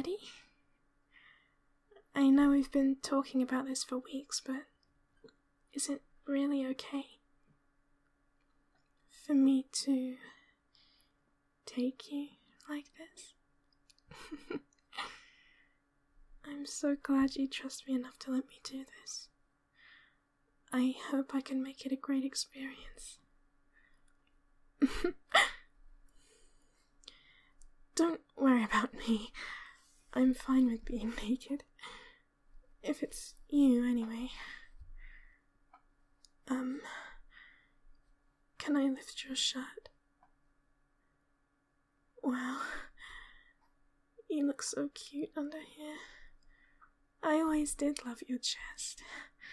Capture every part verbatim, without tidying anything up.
ready? I know we've been talking about this for weeks, but is it really okay for me to take you like this? I'm so glad you trust me enough to let me do this. I hope I can make it a great experience. Don't worry about me. I'm fine with being naked. If it's you, anyway. Um, can I lift your shirt? Wow, you look so cute under here. I always did love your chest.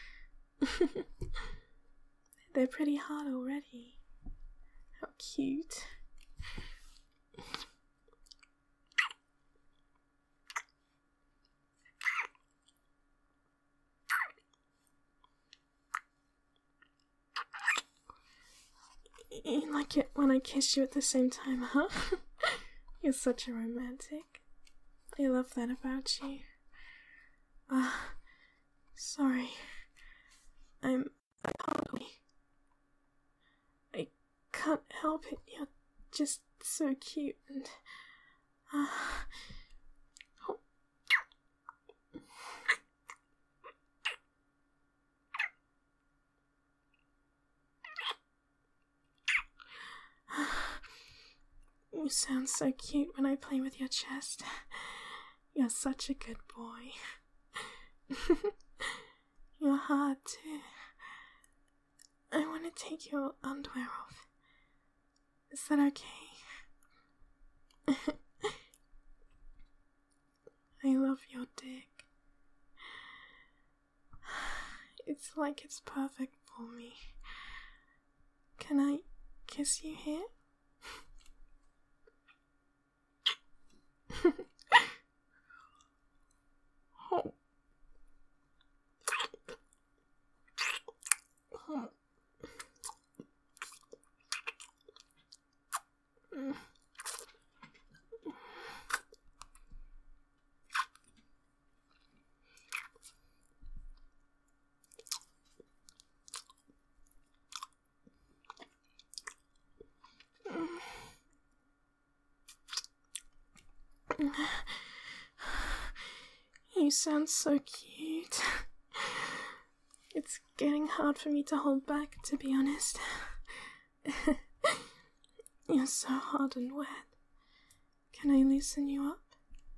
They're pretty hard already. How cute. You like it when I kiss you at the same time, huh? You're such a romantic. I love that about you. Ah, uh, sorry. I'm hardly. I can't help it. You're just so cute and ah. Uh, You sound so cute when I play with your chest. You're such a good boy. You're hard too. I want to take your underwear off. Is that okay? I love your dick. It's like it's perfect for me. Can I kiss you here? Oh. Oh. Mm. You sound so cute. It's getting hard for me to hold back, to be honest. You're so hard and wet. Can I loosen you up?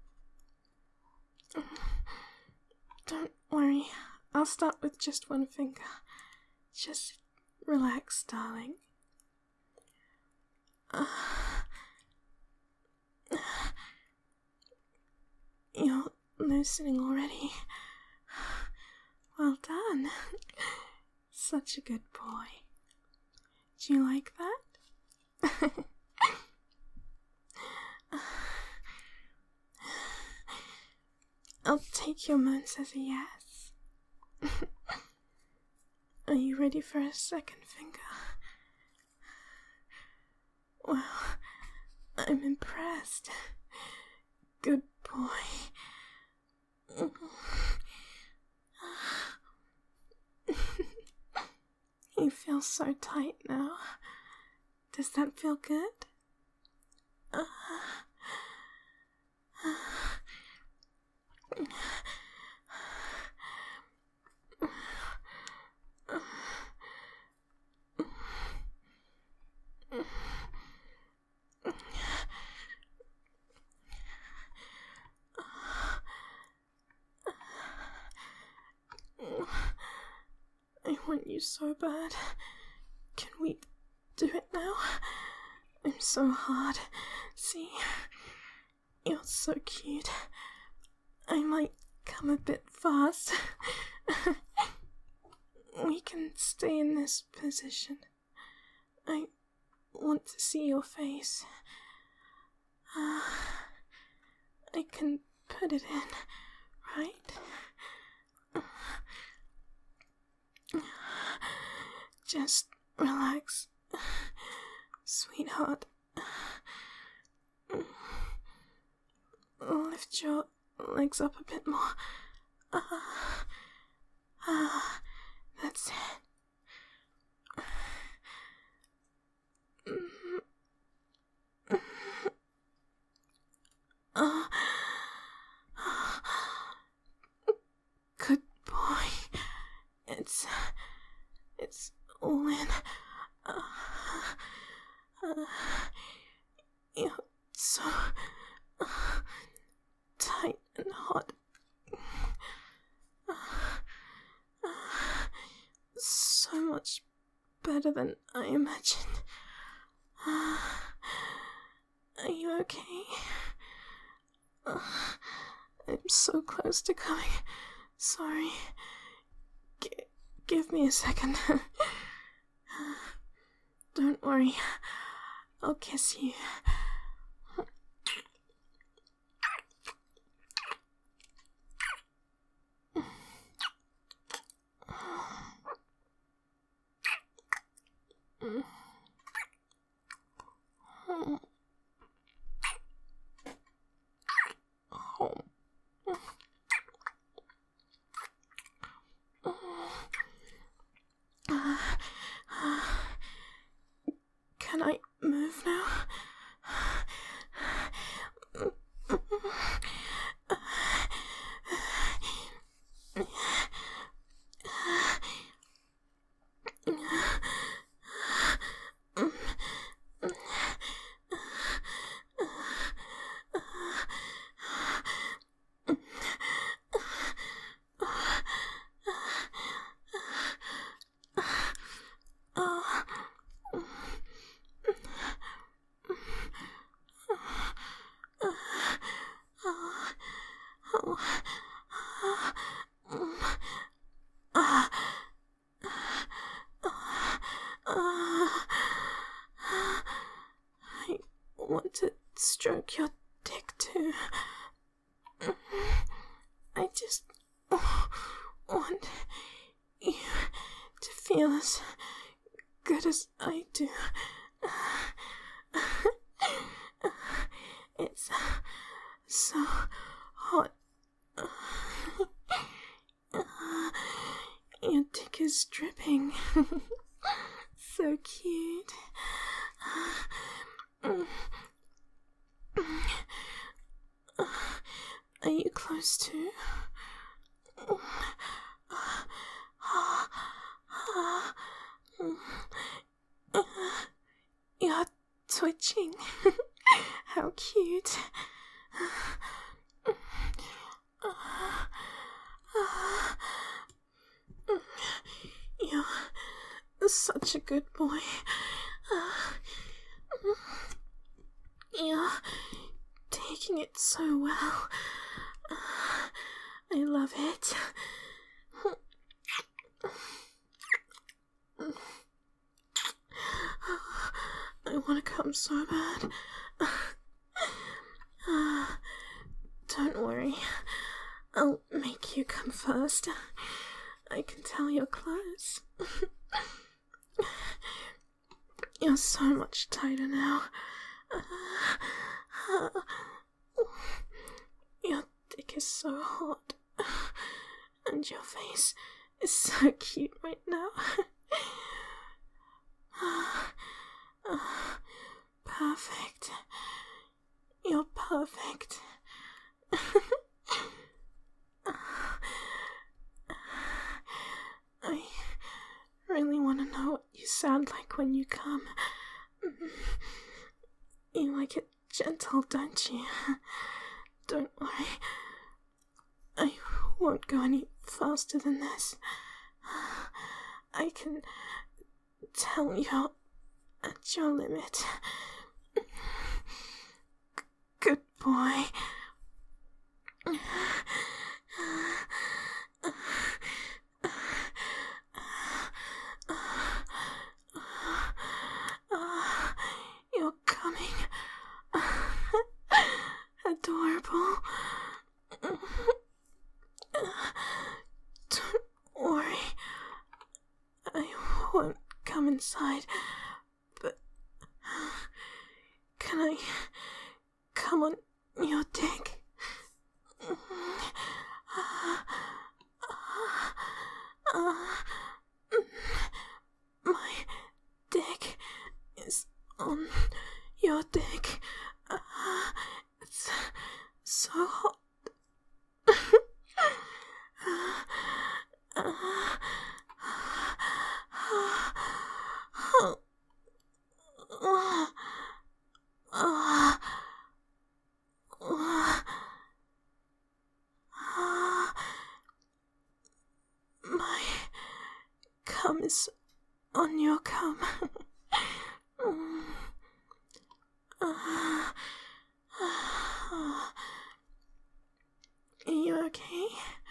Don't worry, I'll start with just one finger. Just relax, darling. Uh, You're loosening already. Well done. Such a good boy. Do you like that? I'll take your moans as a yes. Are you ready for a second finger? Well, I'm impressed. Good boy. You feel so tight now. Does that feel good? Uh, I want you so bad. Can we do it now? I'm so hard. See? You're so cute. I might come a bit fast. We can stay in this position. I want to see your face. Uh, I can put it in, right? Just relax, sweetheart. Lift your legs up a bit more. Ah, ah, that's it. Uh, good boy. It's, it's all in. Uh, uh, you're so uh, tight and hot. Uh, uh, so much better than I imagined. Uh, are you okay? Uh, I'm so close to coming. Sorry. G- give me a second. Don't worry. I'll kiss you. Can I move now? I want to stroke your dick too. I just want you to feel as good as I do. It's so hot. Your dick is dripping. So cute. Are you close too? You're twitching. How cute. You're such a good boy. You're taking it so well. I love it. I want to come so bad. Don't worry. I'll make you come first. I can tell you're close. You're so much tighter now. Your dick is so hot. And your face is so cute right now. Perfect. You're perfect. I really want to know what you sound like when you come. You like it gentle, don't you? Don't worry. I won't go any faster than this. I can tell you're at your limit. Good boy. You're coming. Adorable. Don't worry. I won't come inside, but can I come on your dick? so hot. My cum is on your cum. Are you okay?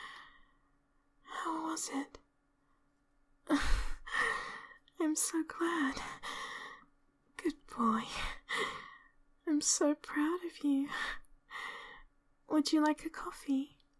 How was it? I'm so glad. Good boy. I'm so proud of you. Would you like a coffee?